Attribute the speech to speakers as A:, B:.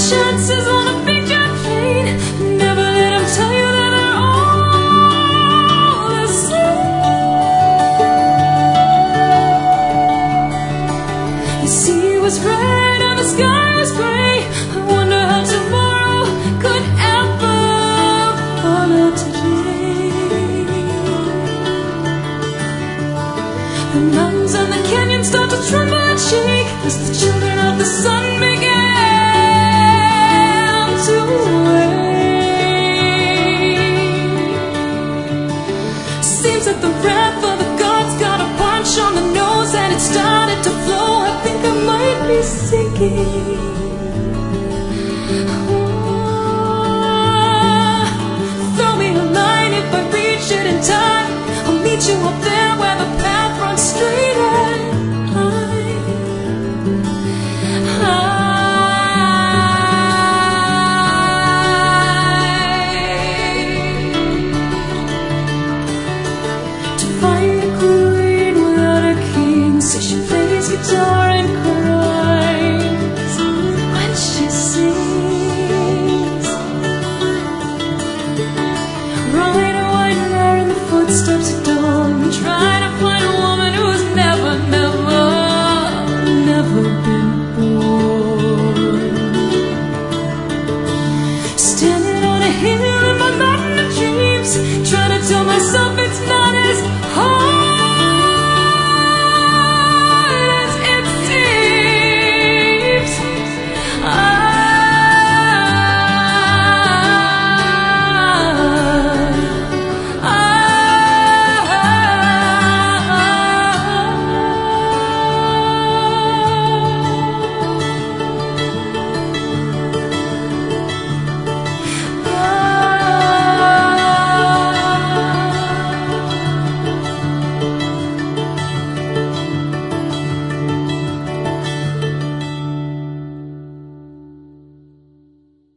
A: chances on a big jet plane. Never let them tell you that they're all the same. The sea was red and the sky was gray. I wonder how tomorrow could ever follow today. The mountains and the canyons start to tremble and shake as the children of the sun began to wake. Seems that the wrath of the gods got a punch on the nose and it started to flow. I think I might be sinking. Throw me a line if I reach it in time. I'll meet you up there.